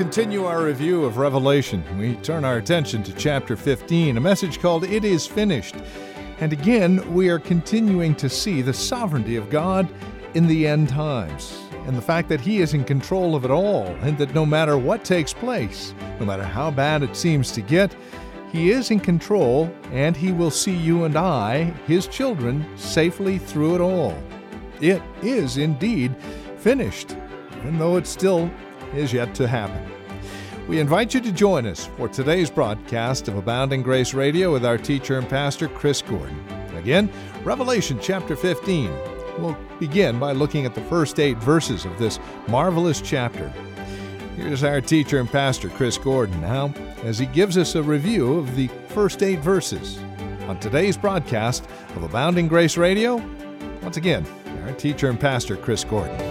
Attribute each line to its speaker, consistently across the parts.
Speaker 1: continue our review of Revelation, we turn our attention to chapter 15, a message called It Is Finished. And again, we are continuing to see the sovereignty of God in the end times, and the fact that He is in control of it all, and that no matter what takes place, no matter how bad it seems to get, He is in control, and He will see you and I, His children, safely through it all. It is indeed finished, even though it still is yet to happen. We invite you to join us for today's broadcast of Abounding Grace Radio with our teacher and pastor, Chris Gordon. Again, Revelation chapter 15. We'll begin by looking at the first 8 verses of this marvelous chapter. Here's our teacher and pastor, Chris Gordon, now as he gives us a review of the first 8 verses on today's broadcast of Abounding Grace Radio. Once again, our teacher and pastor, Chris Gordon.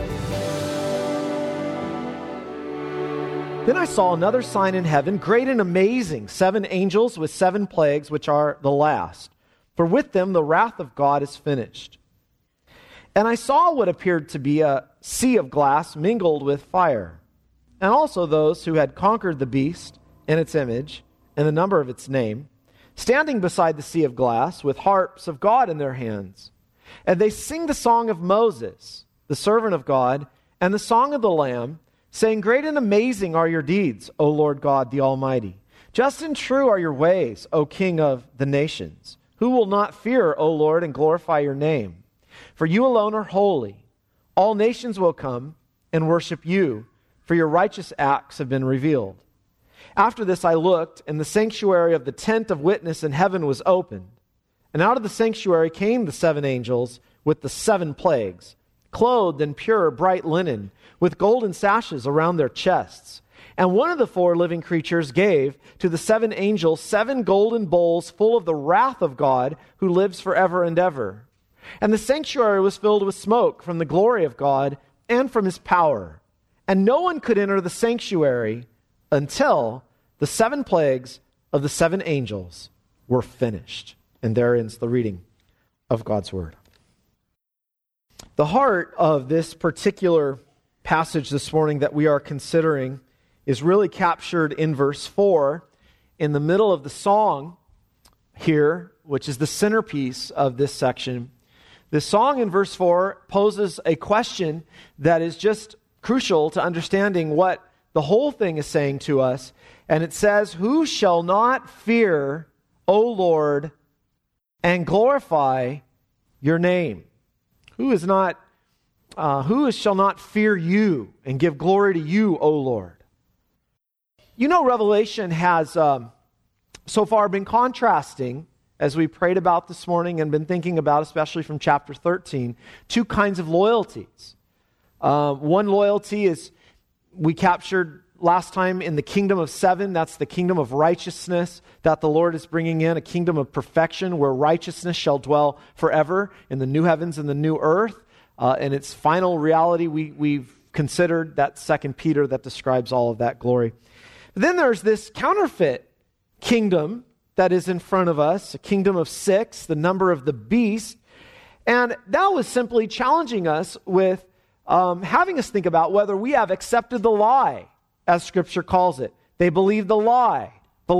Speaker 2: Then I saw another sign in heaven, great and amazing, 7 angels with 7 plagues, which are the last. For with them the wrath of God is finished. And I saw what appeared to be a sea of glass mingled with fire, and also those who had conquered the beast and its image and the number of its name, standing beside the sea of glass with harps of God in their hands. And they sing the song of Moses, the servant of God, and the song of the Lamb, saying, Great and amazing are your deeds, O Lord God the Almighty. Just and true are your ways, O King of the nations. Who will not fear, O Lord, and glorify your name? For you alone are holy. All nations will come and worship you, for your righteous acts have been revealed. After this I looked, and the sanctuary of the tent of witness in heaven was opened. And out of the sanctuary came the 7 angels with the 7 plagues, clothed in pure, bright linen, with golden sashes around their chests. And one of the 4 living creatures gave to the 7 angels 7 golden bowls full of the wrath of God, who lives forever and ever. And the sanctuary was filled with smoke from the glory of God and from His power. And no one could enter the sanctuary until the 7 plagues of the 7 angels were finished. And there ends the reading of God's Word. The heart of this particular passage this morning that we are considering is really captured in verse 4, in the middle of the song here, which is the centerpiece of this section. This song in verse 4 poses a question that is just crucial to understanding what the whole thing is saying to us. And it says, Who shall not fear, O Lord, and glorify your name? Who shall not fear you and give glory to you, O Lord? You know, Revelation has so far been contrasting, as we prayed about this morning and been thinking about, especially from chapter 13, 2 kinds of loyalties. One loyalty is we captured last time in the kingdom of 7. That's the kingdom of righteousness that the Lord is bringing in, a kingdom of perfection where righteousness shall dwell forever in the new heavens and the new earth. And its final reality, we've considered that 2 Peter that describes all of that glory. But then there's this counterfeit kingdom that is in front of us, a kingdom of 6, the number of the beast. And that was simply challenging us with having us think about whether we have accepted the lie, as Scripture calls it. They believe the lie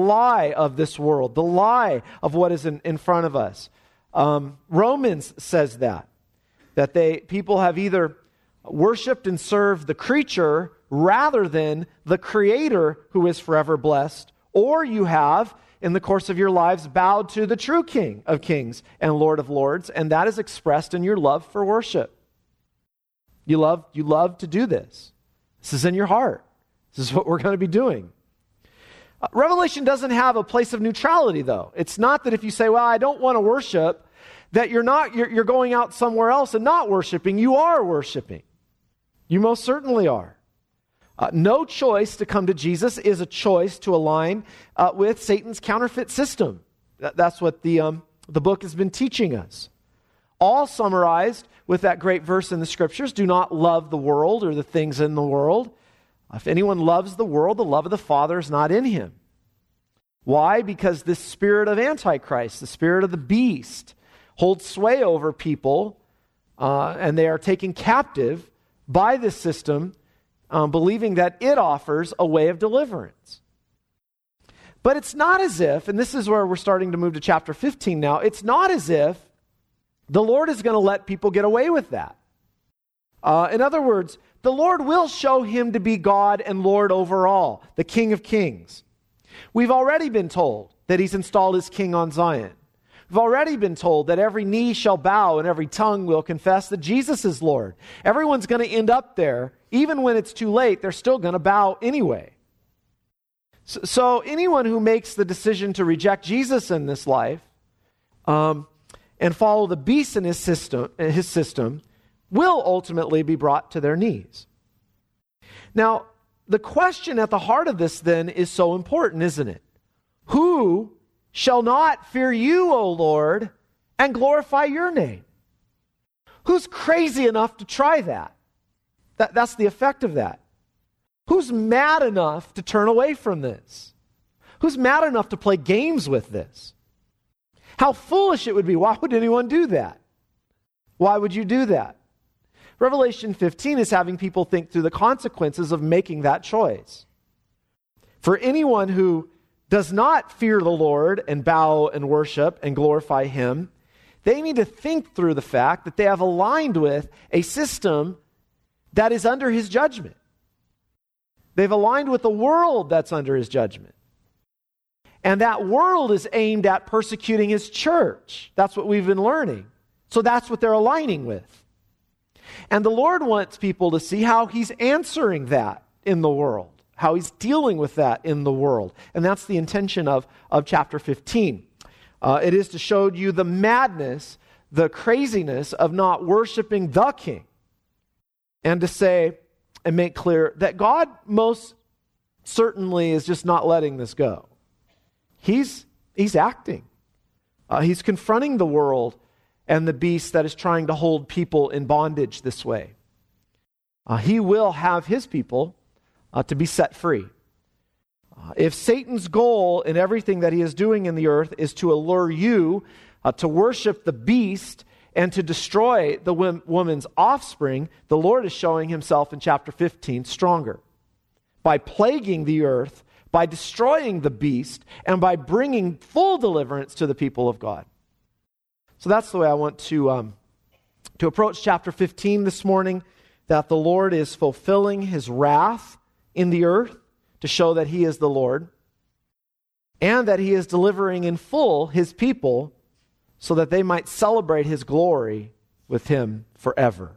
Speaker 2: of this world, the lie of what is in front of us. Romans says that people have either worshipped and served the creature rather than the Creator who is forever blessed, or you have, in the course of your lives, bowed to the true King of kings and Lord of lords, and that is expressed in your love for worship. You love to do this. This is in your heart. This is what we're going to be doing. Revelation doesn't have a place of neutrality, though. It's not that if you say, well, I don't want to worship, that you're going out somewhere else and not worshiping. You are worshiping. You most certainly are. No choice to come to Jesus is a choice to align with Satan's counterfeit system. That's what the book has been teaching us. All summarized with that great verse in the Scriptures, do not love the world or the things in the world. If anyone loves the world, the love of the Father is not in him. Why? Because this spirit of Antichrist, the spirit of the beast, holds sway over people, and they are taken captive by this system believing that it offers a way of deliverance. But it's not as if, and this is where we're starting to move to chapter 15 now, it's not as if the Lord is going to let people get away with that. In other words, the Lord will show him to be God and Lord over all, the King of Kings. We've already been told that he's installed his king on Zion. We've already been told that every knee shall bow and every tongue will confess that Jesus is Lord. Everyone's going to end up there. Even when it's too late, they're still going to bow anyway. So anyone who makes the decision to reject Jesus in this life and follow the beast in his system will ultimately be brought to their knees. Now, the question at the heart of this then is so important, isn't it? Who shall not fear you, O Lord, and glorify your name? Who's crazy enough to try that? That's the effect of that. Who's mad enough to turn away from this? Who's mad enough to play games with this? How foolish it would be. Why would anyone do that? Why would you do that? Revelation 15 is having people think through the consequences of making that choice. For anyone who does not fear the Lord and bow and worship and glorify him, they need to think through the fact that they have aligned with a system that is under his judgment. They've aligned with the world that's under his judgment. And that world is aimed at persecuting his church. That's what we've been learning. So that's what they're aligning with. And the Lord wants people to see how he's answering that in the world, how he's dealing with that in the world. And that's the intention of chapter 15. It is to show you the madness, the craziness of not worshiping the King. And to say and make clear that God most certainly is just not letting this go. He's acting. He's confronting the world and the beast that is trying to hold people in bondage this way. He will have his people to be set free. If Satan's goal in everything that he is doing in the earth is to allure you to worship the beast and to destroy the woman's offspring, the Lord is showing himself in chapter 15 stronger. By plaguing the earth, by destroying the beast, and by bringing full deliverance to the people of God. So that's the way I want to approach chapter 15 this morning, that the Lord is fulfilling his wrath in the earth to show that he is the Lord, and that he is delivering in full his people so that they might celebrate his glory with him forever.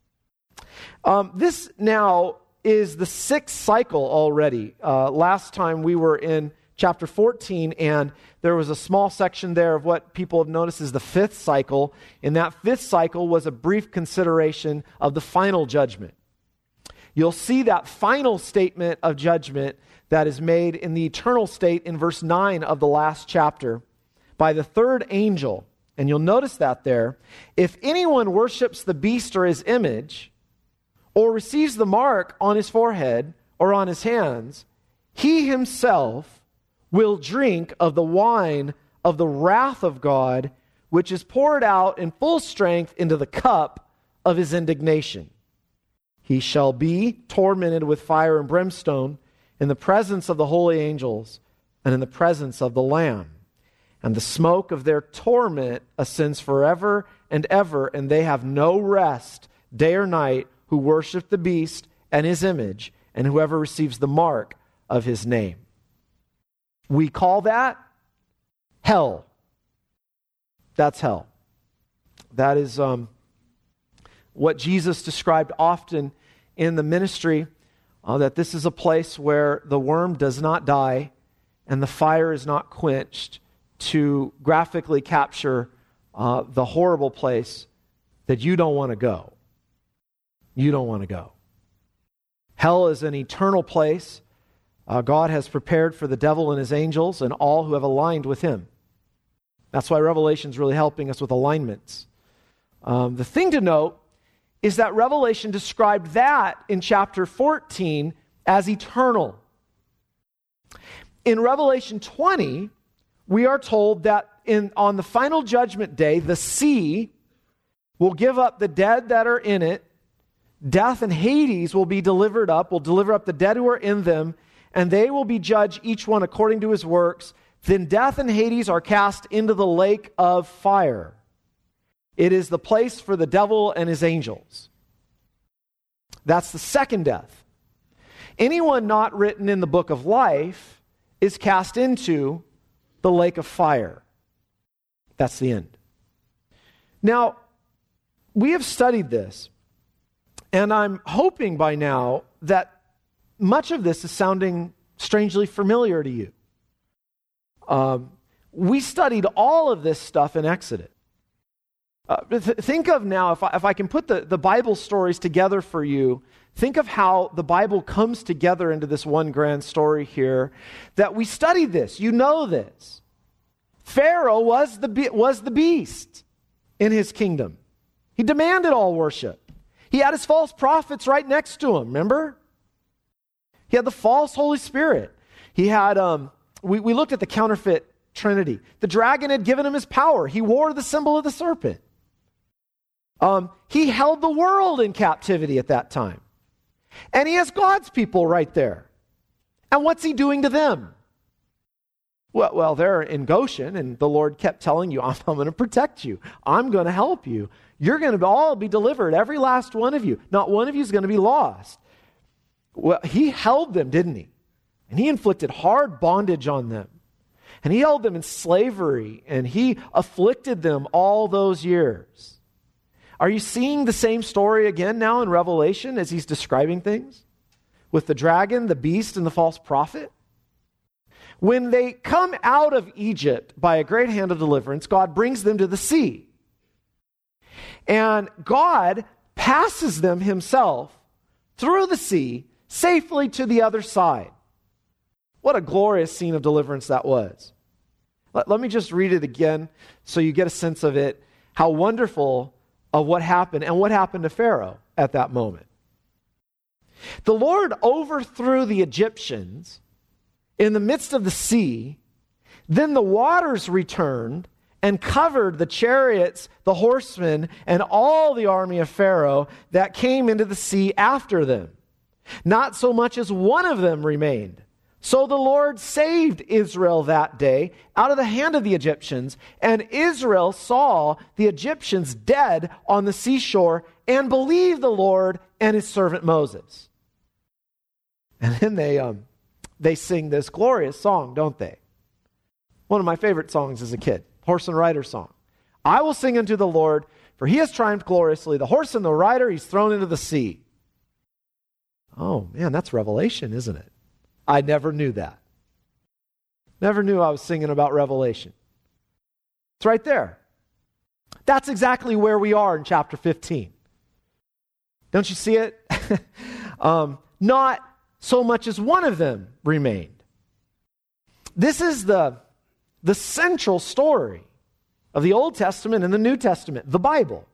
Speaker 2: This now is the sixth cycle already. Last time we were in chapter 14, and there was a small section there of what people have noticed is the fifth cycle. And that fifth cycle was a brief consideration of the final judgment. You'll see that final statement of judgment that is made in the eternal state in verse 9 of the last chapter by the third angel. And you'll notice that there. If anyone worships the beast or his image, or receives the mark on his forehead or on his hands, he himself will drink of the wine of the wrath of God, which is poured out in full strength into the cup of his indignation. He shall be tormented with fire and brimstone in the presence of the holy angels and in the presence of the Lamb. And the smoke of their torment ascends forever and ever, and they have no rest day or night who worship the beast and his image, and whoever receives the mark of his name. We call that hell. That's hell. That is what Jesus described often in the ministry, that this is a place where the worm does not die and the fire is not quenched, to graphically capture the horrible place that you don't want to go. You don't want to go. Hell is an eternal place God has prepared for the devil and his angels and all who have aligned with him. That's why Revelation is really helping us with alignments. The thing to note is that Revelation described that in chapter 14 as eternal. In Revelation 20, we are told that on the final judgment day, the sea will give up the dead that are in it, Death and Hades will be delivered up, will deliver up the dead who are in them, and they will be judged, each one according to his works. Then death and Hades are cast into the lake of fire. It is the place for the devil and his angels. That's the second death. Anyone not written in the book of life is cast into the lake of fire. That's the end. Now, we have studied this, and I'm hoping by now that much of this is sounding strangely familiar to you. We studied all of this stuff in Exodus. Think of now, if I can put the Bible stories together for you, think of how the Bible comes together into this one grand story here, that we studied this. You know this. Pharaoh was the beast in his kingdom. He demanded all worship. He had his false prophets right next to him, remember? He had the false Holy Spirit. He had, we looked at the counterfeit Trinity. The dragon had given him his power. He wore the symbol of the serpent. He held the world in captivity at that time. And he has God's people right there. And what's he doing to them? Well, they're in Goshen, and the Lord kept telling you, I'm going to protect you. I'm going to help you. You're going to all be delivered, every last one of you. Not one of you is going to be lost. Well, he held them, didn't he? And he inflicted hard bondage on them. And he held them in slavery, and he afflicted them all those years. Are you seeing the same story again now in Revelation as he's describing things? With the dragon, the beast, and the false prophet? When they come out of Egypt by a great hand of deliverance, God brings them to the sea. And God passes them himself through the sea safely to the other side. What a glorious scene of deliverance that was. Let me just read it again so you get a sense of it, how wonderful of what happened and what happened to Pharaoh at that moment. The Lord overthrew the Egyptians in the midst of the sea. Then the waters returned and covered the chariots, the horsemen, and all the army of Pharaoh that came into the sea after them. Not so much as one of them remained. So the Lord saved Israel that day out of the hand of the Egyptians, and Israel saw the Egyptians dead on the seashore and believed the Lord and his servant Moses. And then they sing this glorious song, don't they? One of my favorite songs as a kid, horse and rider song. I will sing unto the Lord, for he has triumphed gloriously. The horse and the rider he's thrown into the sea. Oh man, that's Revelation, isn't it? I never knew that. Never knew I was singing about Revelation. It's right there. That's exactly where we are in chapter 15. Don't you see it? Not so much as one of them remained. This is the central story of the Old Testament and the New Testament, the Bible.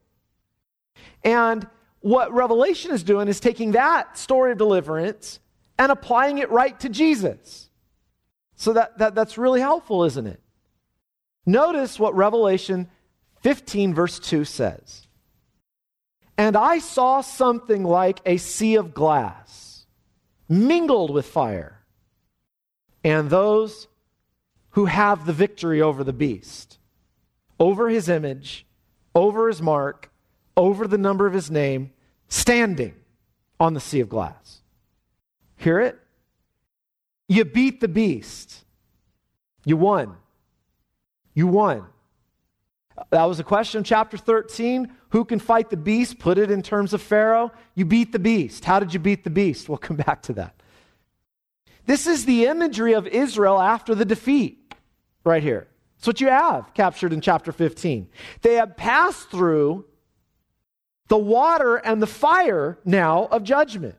Speaker 2: And what Revelation is doing is taking that story of deliverance and applying it right to Jesus. So that's really helpful, isn't it? Notice what Revelation 15 verse 2 says. And I saw something like a sea of glass, mingled with fire, and those who have the victory over the beast, over his image, over his mark, over the number of his name, standing on the sea of glass. Hear it? You beat the beast. You won. You won. That was a question in chapter 13. Who can fight the beast? Put it in terms of Pharaoh. You beat the beast. How did you beat the beast? We'll come back to that. This is the imagery of Israel after the defeat right here. It's what you have captured in chapter 15. They have passed through the water and the fire now of judgment.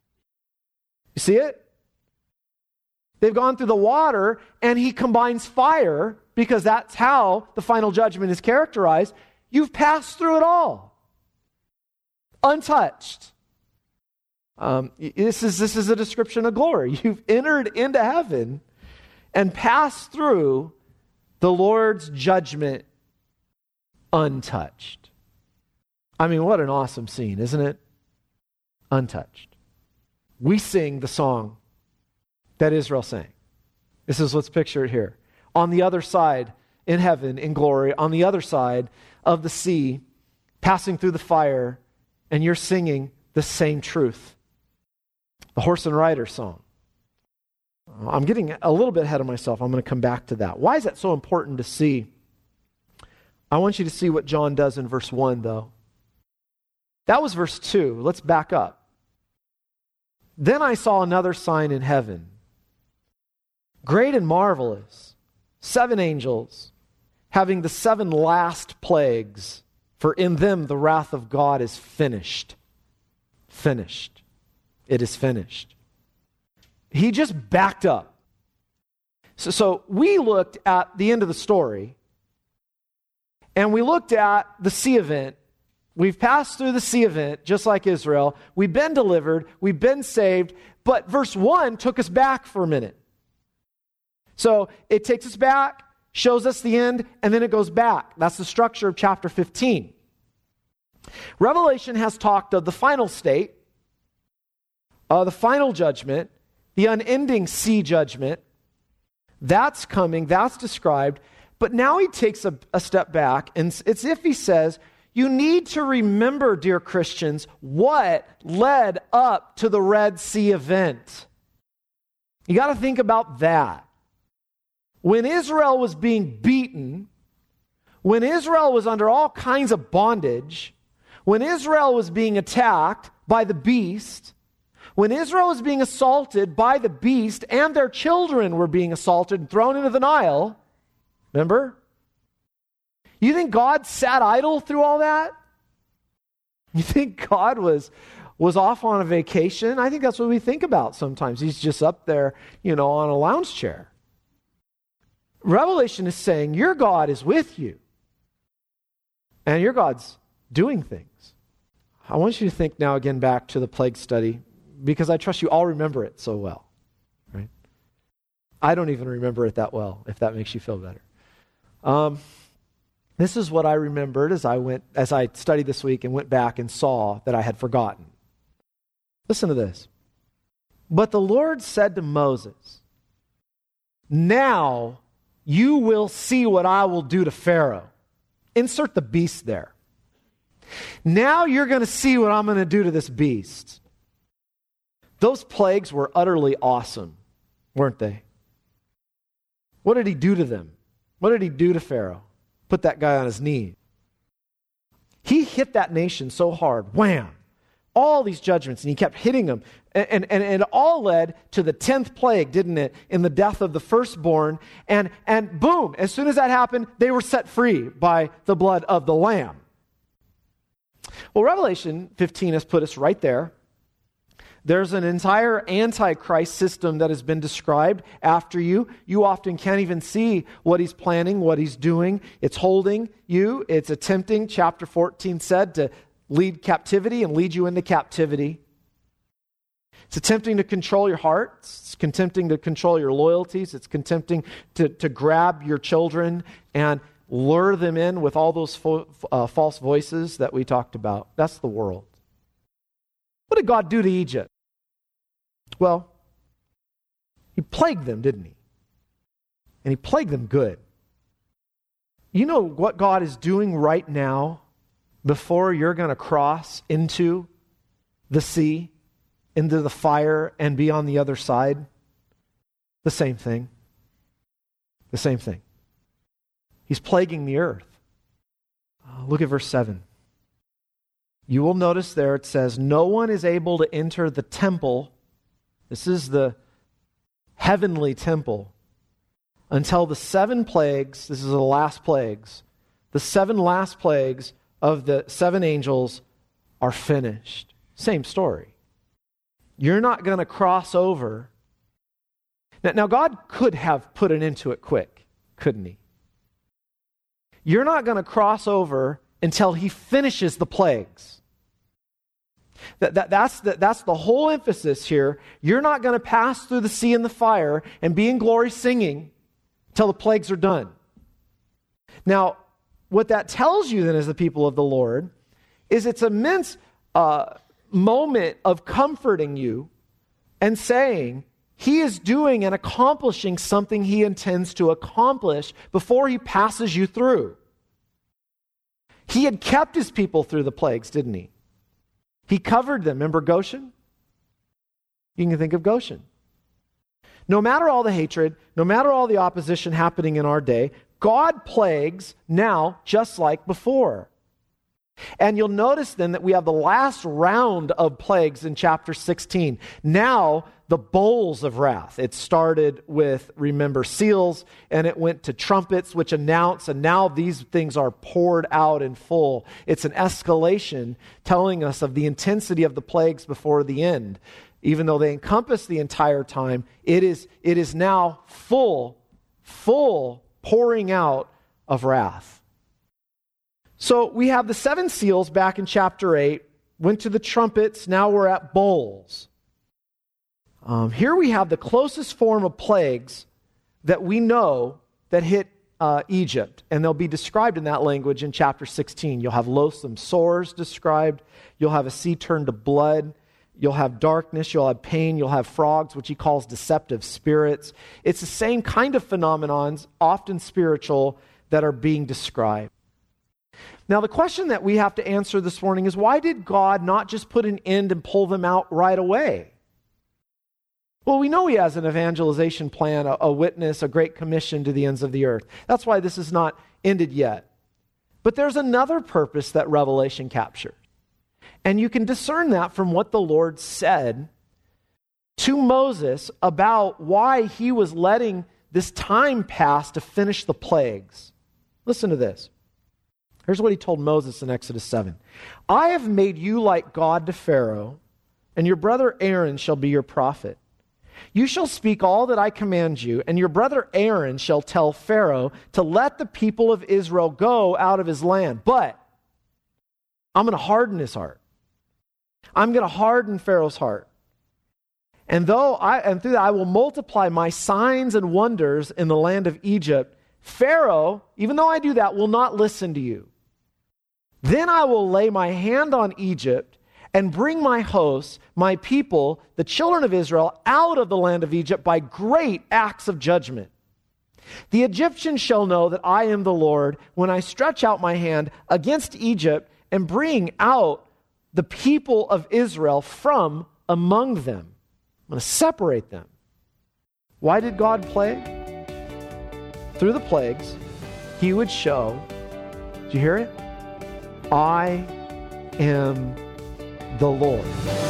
Speaker 2: You see it? They've gone through the water, and he combines fire, because that's how the final judgment is characterized. You've passed through it all. Untouched. This is a description of glory. You've entered into heaven and passed through the Lord's judgment untouched. I mean, what an awesome scene, isn't it? untouched. We sing the song that Israel sang. Let's picture it here. On the other side, in heaven, in glory, on the other side of the sea, passing through the fire, and you're singing the same truth. The horse and rider song. I'm getting a little bit ahead of myself. I'm going to come back to that. Why is that so important to see? I want you to see what John does in verse 1, though. That was verse 2. Let's back up. Then I saw another sign in heaven, great and marvelous, 7 angels, having the 7 last plagues, for in them the wrath of God is finished. Finished. It is finished. He just backed up. So we looked at the end of the story, and we looked at the sea event. We've passed through the sea event, just like Israel. We've been delivered. We've been saved. But verse 1 took us back for a minute. So it takes us back, shows us the end, and then it goes back. That's the structure of chapter 15. Revelation has talked of the final state, the final judgment, the unending sea judgment. That's coming, that's described. But now he takes a step back, and it's if he says, you need to remember, dear Christians, what led up to the Red Sea event. You got to think about that. When Israel was being beaten, when Israel was under all kinds of bondage, when Israel was being attacked by the beast, when Israel was being assaulted by the beast and their children were being assaulted and thrown into the Nile, remember? You think God sat idle through all that? You think God was off on a vacation? I think that's what we think about sometimes. He's just up there, on a lounge chair. Revelation is saying your God is with you. And your God's doing things. I want you to think now again back to the plague study, because I trust you all remember it so well. Right? I don't even remember it that well, if that makes you feel better. This is what I remembered as I studied this week and went back and saw that I had forgotten. Listen to this. But the Lord said to Moses, now you will see what I will do to Pharaoh. Insert the beast there. Now you're going to see what I'm going to do to this beast. Those plagues were utterly awesome, weren't they? What did he do to them? What did he do to Pharaoh? Put that guy on his knee. He hit that nation so hard, wham, all these judgments, and he kept hitting them. And it all led to the 10th plague, didn't it? In the death of the firstborn. And boom, as soon as that happened, they were set free by the blood of the Lamb. Well, Revelation 15 has put us right there. There's an entire antichrist system that has been described after you. You often can't even see what he's planning, what he's doing. It's holding you. It's attempting, chapter 14 said, to lead captivity and lead you into captivity. It's attempting to control your heart. It's attempting to control your loyalties. It's attempting to grab your children and lure them in with all those false voices that we talked about. That's the world. What did God do to Egypt? Well, he plagued them, didn't he? And he plagued them good. You know what God is doing right now before you're going to cross into the sea, into the fire, and be on the other side? The same thing. The same thing. He's plaguing the earth. Look at verse 7. You will notice there it says, no one is able to enter the temple. This is the heavenly temple. Until the 7 plagues, this is the last plagues, the 7 last plagues of the 7 angels are finished. Same story. You're not going to cross over. Now, God could have put an end to it quick, couldn't he? You're not going to cross over until he finishes the plagues. That's the whole emphasis here. You're not going to pass through the sea and the fire and be in glory singing till the plagues are done. Now, what that tells you then as the people of the Lord is it's immense moment of comforting you and saying, he is doing and accomplishing something he intends to accomplish before he passes you through. He had kept his people through the plagues, didn't he? He covered them. Remember Goshen? You can think of Goshen. No matter all the hatred, no matter all the opposition happening in our day, God plagues now just like before. And you'll notice then that we have the last round of plagues in chapter 16. Now, the bowls of wrath. It started with, remember, seals, and it went to trumpets, which announce, and now these things are poured out in full. It's an escalation telling us of the intensity of the plagues before the end. Even though they encompass the entire time, it is now full pouring out of wrath. So we have the 7 seals back in chapter 8, went to the trumpets, now we're at bowls. Here we have the closest form of plagues that we know that hit Egypt, and they'll be described in that language in chapter 16. You'll have loathsome sores described, you'll have a sea turned to blood, you'll have darkness, you'll have pain, you'll have frogs, which he calls deceptive spirits. It's the same kind of phenomenons, often spiritual, that are being described. Now, the question that we have to answer this morning is, why did God not just put an end and pull them out right away? Well, we know he has an evangelization plan, a witness, a great commission to the ends of the earth. That's why this is not ended yet. But there's another purpose that Revelation captured. And you can discern that from what the Lord said to Moses about why he was letting this time pass to finish the plagues. Listen to this. Here's what he told Moses in Exodus 7. I have made you like God to Pharaoh, and your brother Aaron shall be your prophet. You shall speak all that I command you, and your brother Aaron shall tell Pharaoh to let the people of Israel go out of his land. But I'm going to harden his heart. I'm going to harden Pharaoh's heart. And through that I will multiply my signs and wonders in the land of Egypt. Pharaoh, even though I do that, will not listen to you. Then I will lay my hand on Egypt and bring my hosts, my people, the children of Israel, out of the land of Egypt by great acts of judgment. The Egyptians shall know that I am the Lord when I stretch out my hand against Egypt and bring out the people of Israel from among them. I'm going to separate them. Why did God plague? Through the plagues, he would show, do you hear it? I am the Lord.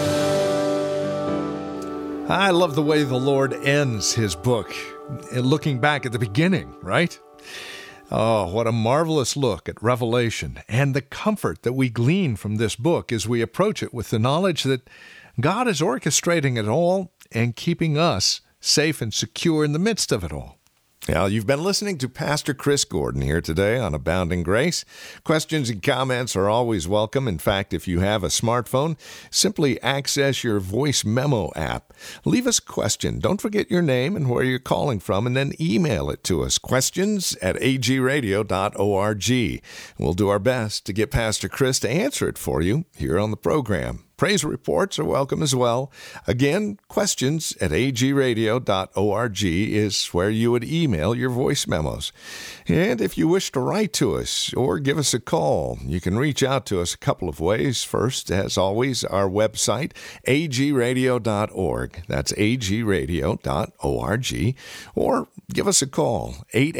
Speaker 1: I love the way the Lord ends his book, looking back at the beginning, right? Oh, what a marvelous look at Revelation and the comfort that we glean from this book as we approach it with the knowledge that God is orchestrating it all and keeping us safe and secure in the midst of it all. Now, you've been listening to Pastor Chris Gordon here today on Abounding Grace. Questions and comments are always welcome. In fact, if you have a smartphone, simply access your voice memo app. Leave us a question. Don't forget your name and where you're calling from, and then email it to us, questions@agradio.org. We'll do our best to get Pastor Chris to answer it for you here on the program. Praise reports are welcome as well. Again, questions@agradio.org is where you would email your voice memos. And if you wish to write to us or give us a call, you can reach out to us a couple of ways. First, as always, our website, agradio.org. That's agradio.org. Or give us a call,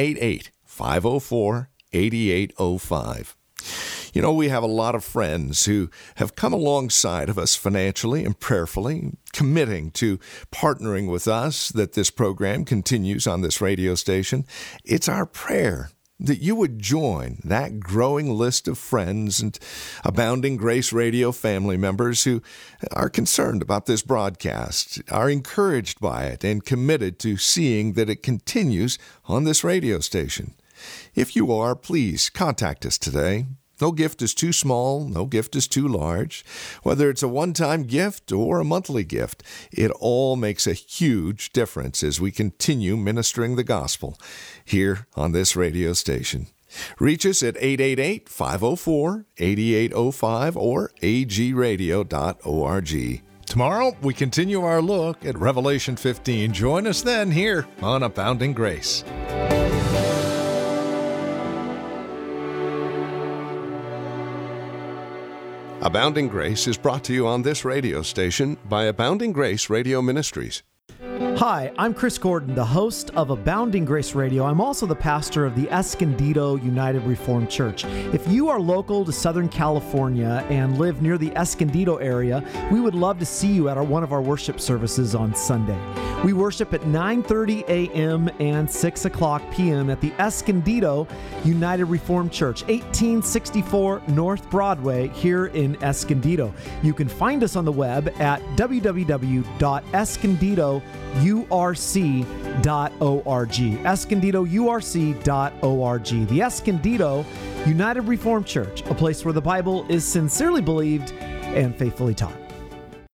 Speaker 1: 888-504-8805. You know, we have a lot of friends who have come alongside of us financially and prayerfully, committing to partnering with us that this program continues on this radio station. It's our prayer that you would join that growing list of friends and Abounding Grace Radio family members who are concerned about this broadcast, are encouraged by it, and committed to seeing that it continues on this radio station. If you are, please contact us today. No gift is too small, no gift is too large. Whether it's a one-time gift or a monthly gift, it all makes a huge difference as we continue ministering the gospel here on this radio station. Reach us at 888-504-8805 or agradio.org. Tomorrow, we continue our look at Revelation 15. Join us then here on Abounding Grace. Abounding Grace is brought to you on this radio station by Abounding Grace Radio Ministries.
Speaker 2: Hi, I'm Chris Gordon, the host of Abounding Grace Radio. I'm also the pastor of the Escondido United Reformed Church. If you are local to Southern California and live near the Escondido area, we would love to see you at one of our worship services on Sunday. We worship at 9:30 a.m. and 6 o'clock p.m. at the Escondido United Reformed Church, 1864 North Broadway here in Escondido. You can find us on the web at www.escondidourc.org. EscondidoURC.org. The Escondido United Reformed Church, a place where the Bible is sincerely believed and faithfully taught.